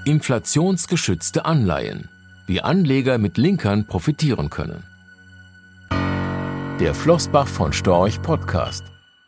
Inflationsgeschützte Anleihen. Wie Anleger mit Linkern profitieren können. Der Flossbach von Storch Podcast.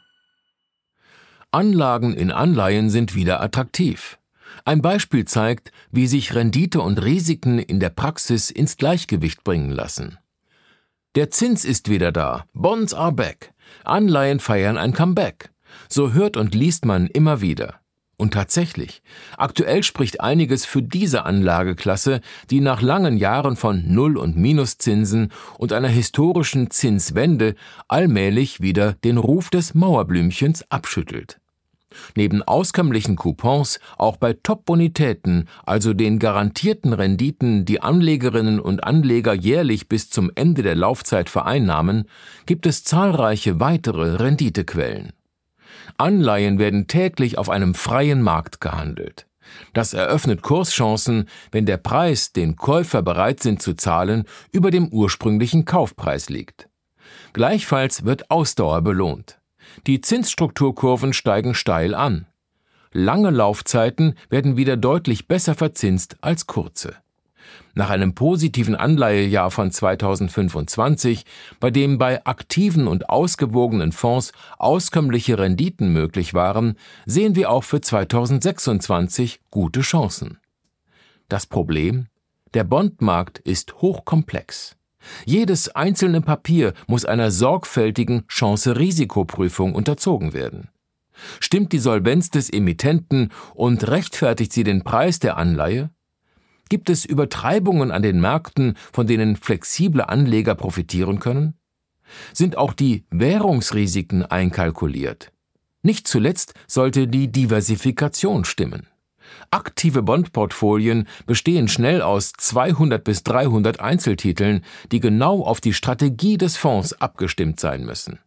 Anlagen in Anleihen sind wieder attraktiv. Ein Beispiel zeigt, wie sich Rendite und Risiken in der Praxis ins Gleichgewicht bringen lassen. Der Zins ist wieder da. Bonds are back. Anleihen feiern ein Comeback. So hört und liest man immer wieder. Und tatsächlich, aktuell spricht einiges für diese Anlageklasse, die nach langen Jahren von Null- und Minuszinsen und einer historischen Zinswende allmählich wieder den Ruf des Mauerblümchens abschüttelt. Neben auskömmlichen Coupons auch bei Top-Bonitäten, also den garantierten Renditen, die Anlegerinnen und Anleger jährlich bis zum Ende der Laufzeit vereinnahmen, gibt es zahlreiche weitere Renditequellen. Anleihen werden täglich auf einem freien Markt gehandelt. Das eröffnet Kurschancen, wenn der Preis, den Käufer bereit sind zu zahlen, über dem ursprünglichen Kaufpreis liegt. Gleichfalls wird Ausdauer belohnt. Die Zinsstrukturkurven steigen steil an. Lange Laufzeiten werden wieder deutlich besser verzinst als kurze. Nach einem positiven Anleihejahr von 2025, bei dem bei aktiven und ausgewogenen Fonds auskömmliche Renditen möglich waren, sehen wir auch für 2026 gute Chancen. Das Problem? Der Bondmarkt ist hochkomplex. Jedes einzelne Papier muss einer sorgfältigen Chance-Risikoprüfung unterzogen werden. Stimmt die Solvenz des Emittenten und rechtfertigt sie den Preis der Anleihe? Gibt es Übertreibungen an den Märkten, von denen flexible Anleger profitieren können? Sind auch die Währungsrisiken einkalkuliert? Nicht zuletzt sollte die Diversifikation stimmen. Aktive Bondportfolien bestehen schnell aus 200 bis 300 Einzeltiteln, die genau auf die Strategie des Fonds abgestimmt sein müssen.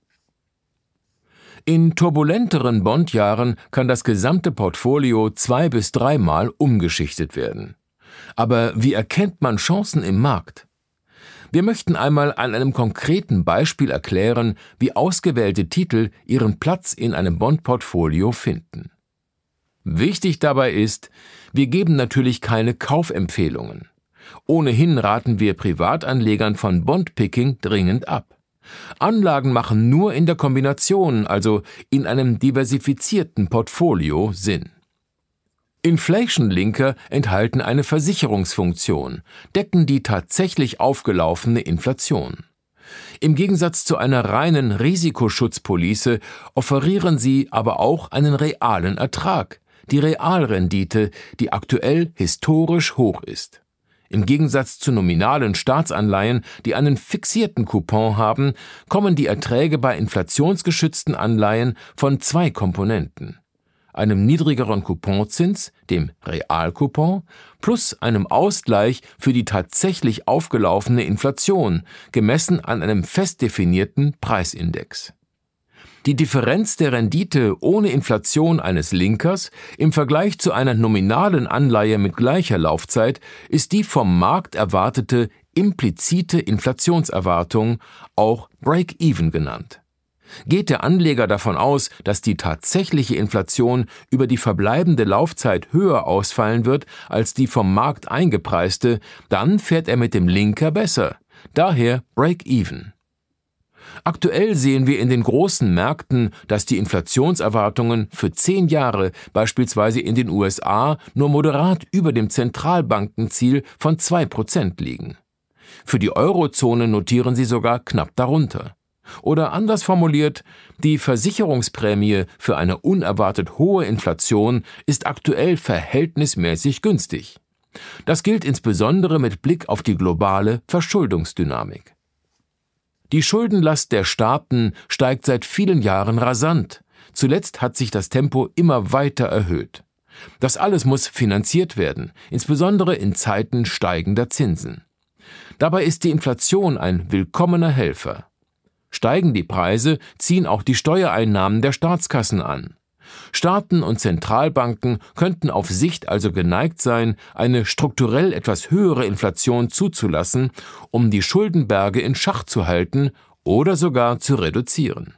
In turbulenteren Bondjahren kann das gesamte Portfolio 2- bis 3-mal umgeschichtet werden. Aber wie erkennt man Chancen im Markt? Wir möchten einmal an einem konkreten Beispiel erklären, wie ausgewählte Titel ihren Platz in einem Bondportfolio finden. Wichtig dabei ist, wir geben natürlich keine Kaufempfehlungen. Ohnehin raten wir Privatanlegern von Bondpicking dringend ab. Anlagen machen nur in der Kombination, also in einem diversifizierten Portfolio, Sinn. Inflation-Linker enthalten eine Versicherungsfunktion, decken die tatsächlich aufgelaufene Inflation. Im Gegensatz zu einer reinen Risikoschutzpolice offerieren sie aber auch einen realen Ertrag, die Realrendite, die aktuell historisch hoch ist. Im Gegensatz zu nominalen Staatsanleihen, die einen fixierten Coupon haben, kommen die Erträge bei inflationsgeschützten Anleihen von 2 Komponenten: einem niedrigeren Couponzins, dem Realcoupon, plus einem Ausgleich für die tatsächlich aufgelaufene Inflation, gemessen an einem fest definierten Preisindex. Die Differenz der Rendite ohne Inflation eines Linkers im Vergleich zu einer nominalen Anleihe mit gleicher Laufzeit ist die vom Markt erwartete implizite Inflationserwartung, auch Break-Even genannt. Geht der Anleger davon aus, dass die tatsächliche Inflation über die verbleibende Laufzeit höher ausfallen wird als die vom Markt eingepreiste, dann fährt er mit dem Linker besser. Daher Break-Even. Aktuell sehen wir in den großen Märkten, dass die Inflationserwartungen für 10 Jahre beispielsweise in den USA nur moderat über dem Zentralbankenziel von 2% liegen. Für die Eurozone notieren sie sogar knapp darunter. Oder anders formuliert, die Versicherungsprämie für eine unerwartet hohe Inflation ist aktuell verhältnismäßig günstig. Das gilt insbesondere mit Blick auf die globale Verschuldungsdynamik. Die Schuldenlast der Staaten steigt seit vielen Jahren rasant. Zuletzt hat sich das Tempo immer weiter erhöht. Das alles muss finanziert werden, insbesondere in Zeiten steigender Zinsen. Dabei ist die Inflation ein willkommener Helfer. Steigen die Preise, ziehen auch die Steuereinnahmen der Staatskassen an. Staaten und Zentralbanken könnten auf Sicht also geneigt sein, eine strukturell etwas höhere Inflation zuzulassen, um die Schuldenberge in Schach zu halten oder sogar zu reduzieren.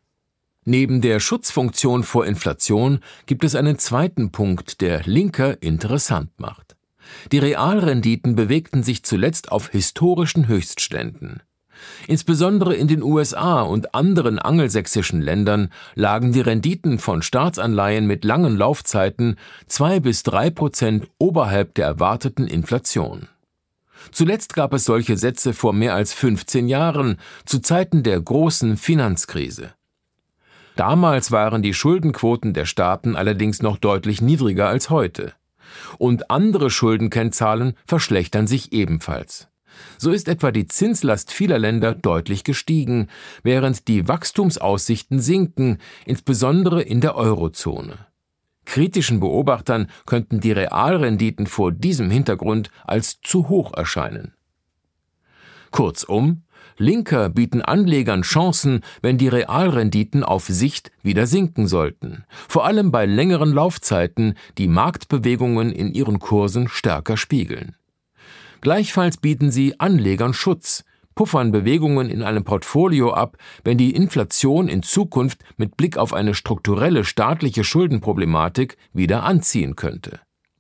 Neben der Schutzfunktion vor Inflation gibt es einen zweiten Punkt, der Linker interessant macht: Die Realrenditen bewegten sich zuletzt auf historischen Höchstständen. Insbesondere in den USA und anderen angelsächsischen Ländern lagen die Renditen von Staatsanleihen mit langen Laufzeiten 2-3% oberhalb der erwarteten Inflation. Zuletzt gab es solche Sätze vor mehr als 15 Jahren, zu Zeiten der großen Finanzkrise. Damals waren die Schuldenquoten der Staaten allerdings noch deutlich niedriger als heute. Und andere Schuldenkennzahlen verschlechtern sich ebenfalls. So ist etwa die Zinslast vieler Länder deutlich gestiegen, während die Wachstumsaussichten sinken, insbesondere in der Eurozone. Kritischen Beobachtern könnten die Realrenditen vor diesem Hintergrund als zu hoch erscheinen. Kurzum, Linker bieten Anlegern Chancen, wenn die Realrenditen auf Sicht wieder sinken sollten, vor allem bei längeren Laufzeiten, die Marktbewegungen in ihren Kursen stärker spiegeln. Gleichfalls bieten sie Anlegern Schutz, puffern Bewegungen in einem Portfolio ab, wenn die Inflation in Zukunft mit Blick auf eine strukturelle staatliche Schuldenproblematik wieder anziehen könnte.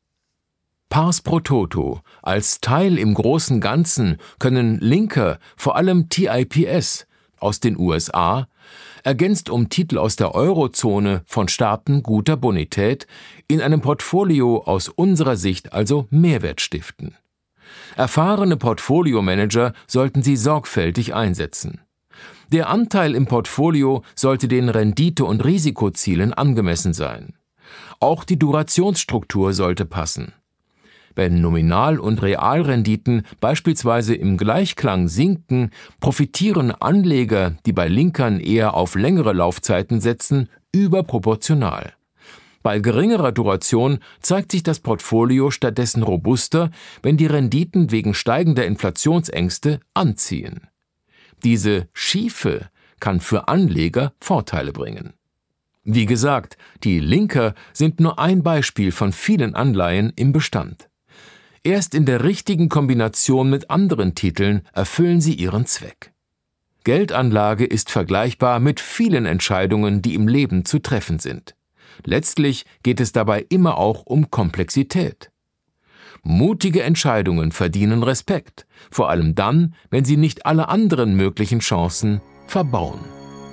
Pars pro toto: Als Teil im großen Ganzen können Linker, vor allem TIPS aus den USA, ergänzt um Titel aus der Eurozone von Staaten guter Bonität, in einem Portfolio aus unserer Sicht also Mehrwert stiften. Erfahrene Portfoliomanager sollten sie sorgfältig einsetzen. Der Anteil im Portfolio sollte den Rendite- und Risikozielen angemessen sein. Auch die Durationsstruktur sollte passen. Wenn Nominal- und Realrenditen beispielsweise im Gleichklang sinken, profitieren Anleger, die bei Linkern eher auf längere Laufzeiten setzen, überproportional. Bei geringerer Duration zeigt sich das Portfolio stattdessen robuster, wenn die Renditen wegen steigender Inflationsängste anziehen. Diese Schiefe kann für Anleger Vorteile bringen. Wie gesagt, die Linker sind nur ein Beispiel von vielen Anleihen im Bestand. Erst in der richtigen Kombination mit anderen Titeln erfüllen sie ihren Zweck. Geldanlage ist vergleichbar mit vielen Entscheidungen, die im Leben zu treffen sind. Letztlich geht es dabei immer auch um Komplexität. Mutige Entscheidungen verdienen Respekt, vor allem dann, wenn sie nicht alle anderen möglichen Chancen verbauen.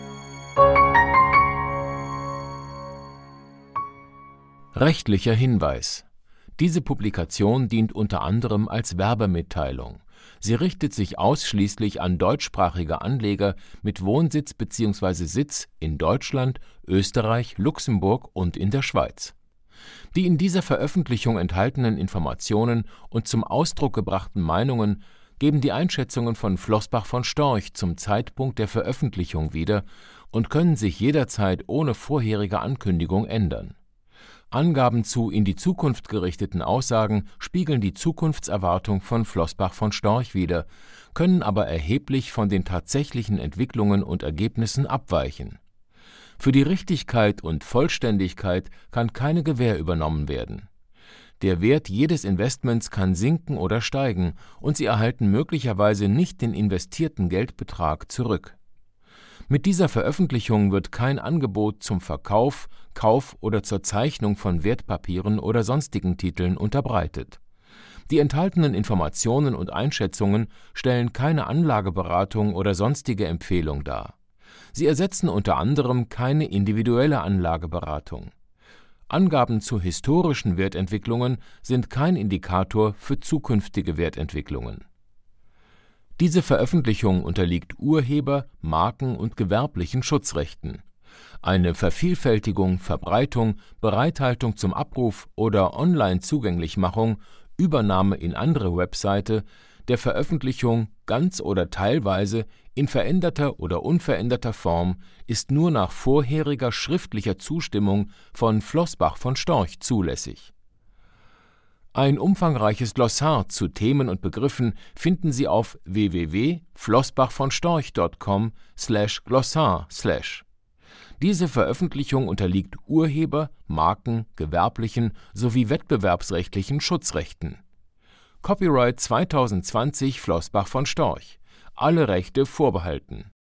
Rechtlicher Hinweis: Diese Publikation dient unter anderem als Werbemitteilung. Sie richtet sich ausschließlich an deutschsprachige Anleger mit Wohnsitz bzw. Sitz in Deutschland, Österreich, Luxemburg und in der Schweiz. Die in dieser Veröffentlichung enthaltenen Informationen und zum Ausdruck gebrachten Meinungen geben die Einschätzungen von Flossbach von Storch zum Zeitpunkt der Veröffentlichung wieder und können sich jederzeit ohne vorherige Ankündigung ändern. Angaben zu in die Zukunft gerichteten Aussagen spiegeln die Zukunftserwartung von Flossbach von Storch wider, können aber erheblich von den tatsächlichen Entwicklungen und Ergebnissen abweichen. Für die Richtigkeit und Vollständigkeit kann keine Gewähr übernommen werden. Der Wert jedes Investments kann sinken oder steigen und Sie erhalten möglicherweise nicht den investierten Geldbetrag zurück. Mit dieser Veröffentlichung wird kein Angebot zum Verkauf, Kauf oder zur Zeichnung von Wertpapieren oder sonstigen Titeln unterbreitet. Die enthaltenen Informationen und Einschätzungen stellen keine Anlageberatung oder sonstige Empfehlung dar. Sie ersetzen unter anderem keine individuelle Anlageberatung. Angaben zu historischen Wertentwicklungen sind kein Indikator für zukünftige Wertentwicklungen. Diese Veröffentlichung unterliegt Urheber-, Marken- und gewerblichen Schutzrechten. Eine Vervielfältigung, Verbreitung, Bereithaltung zum Abruf oder Online-Zugänglichmachung, Übernahme in andere Webseite, der Veröffentlichung ganz oder teilweise in veränderter oder unveränderter Form ist nur nach vorheriger schriftlicher Zustimmung von Flossbach von Storch zulässig. Ein umfangreiches Glossar zu Themen und Begriffen finden Sie auf www.flossbachvonstorch.com/glossar/. Diese Veröffentlichung unterliegt Urheber-, Marken-, gewerblichen sowie wettbewerbsrechtlichen Schutzrechten. Copyright 2020 Flossbach von Storch. Alle Rechte vorbehalten